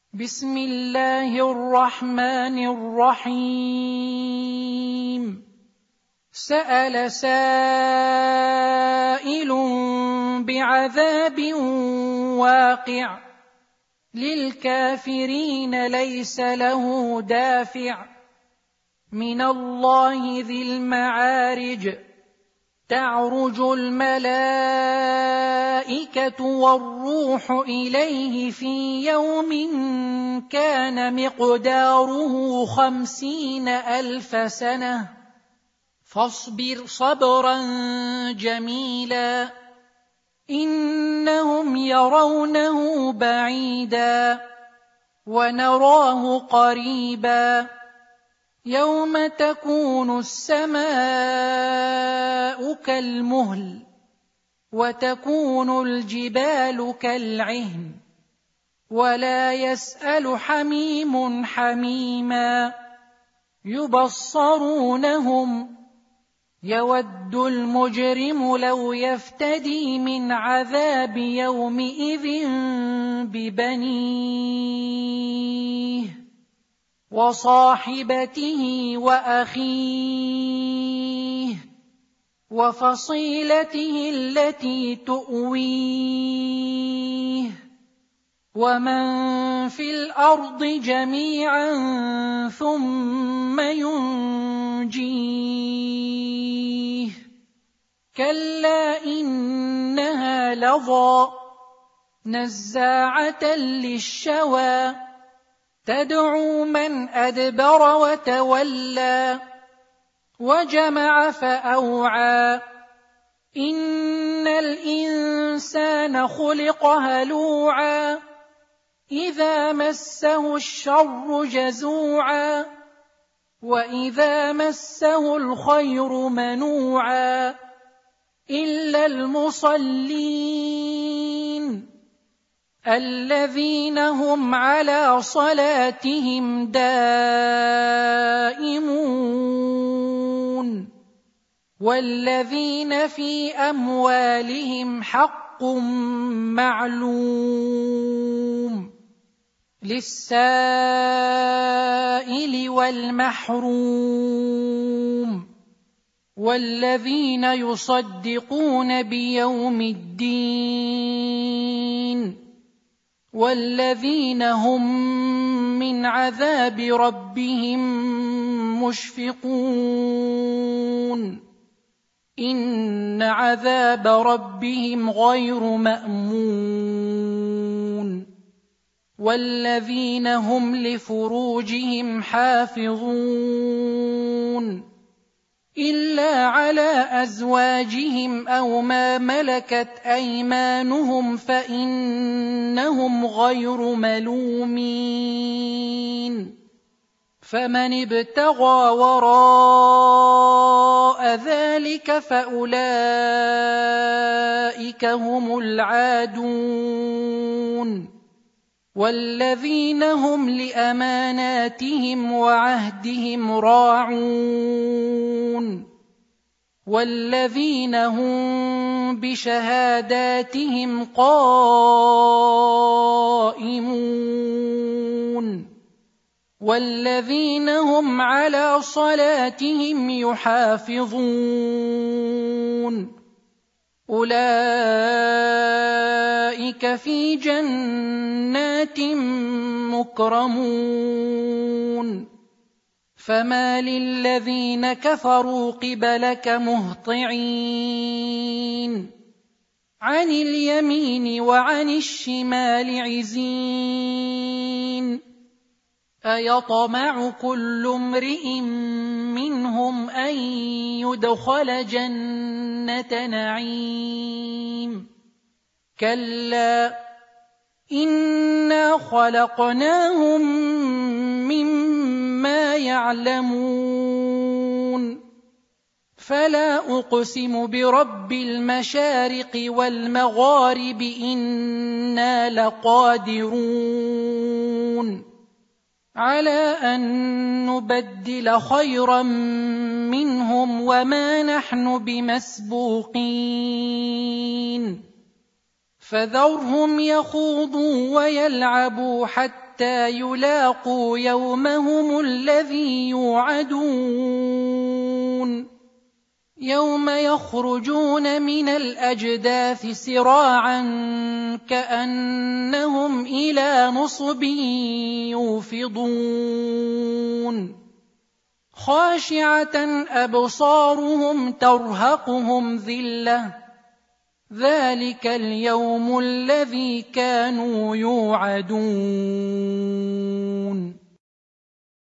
بسم الله الرحمن الرحيم. سأل سائل بعذاب واقع للكافرين ليس له دافع من الله ذي المعارج. تعرج الملائكة والروح إليه في يوم كان مقداره 50,000 سنة فاصبر صبرا جميلا إنهم يرونه بعيدا ونراه قريبا يوم تكون السماء كالمهل وتكون الجبال كالعهن ولا يسأل حميم حميما يبصرونهم يود المجرم لو يفتدي من عذاب يومئذ ببنيه وصاحبته وأخيه وفصيلته التي تؤويه ومن في الأرض جميعا ثم ينجيه كلا إنها لظى نزاعة للشوى تدعو من أدبر وتولى وجمع فأوعى إن الإنسان خلق هلوعا إذا مسه الشر جزوعا وإذا مسه الخير منوعا إلا المصلين الذين هم على صلاتهم دائمون والذين في أموالهم حق معلوم للسائل والمحروم والذين يصدقون بيوم الدين والذين هم من عذاب ربهم مشفقون إن عذاب ربهم غير مأمون والذين هم لفروجهم حافظون إلا على أزواجهم أو ما ملكت أيمانهم فإنهم غير ملومين فمن ابتغى وراء ذلك فأولئك هم العادون والذين هم لأماناتهم وعهدهم راعون والذين هم بشهاداتهم قائمون والذين هم على صلاتهم يحافظون أولئك في جنات مكرمون فما للذين كفروا قبلك مهطعين عن اليمين وعن الشمال عزين أيطمع كل امرئ منهم أن يدخل جنة نعيم كلا إنا خلقناهم مما يعلمون فلا أقسم برب المشارق والمغارب إنا لقادرون على أن نبدل خيرا منهم وما نحن بمسبوقين فذرهم يخوضوا ويلعبوا حتى حتى يلاقوا يومهم الذي يوعدون يوم يخرجون من الأجداث سراعا كأنهم إلى نصب يوفضون خاشعة أبصارهم ترهقهم ذلة ذلك اليوم الذي كانوا يوعدون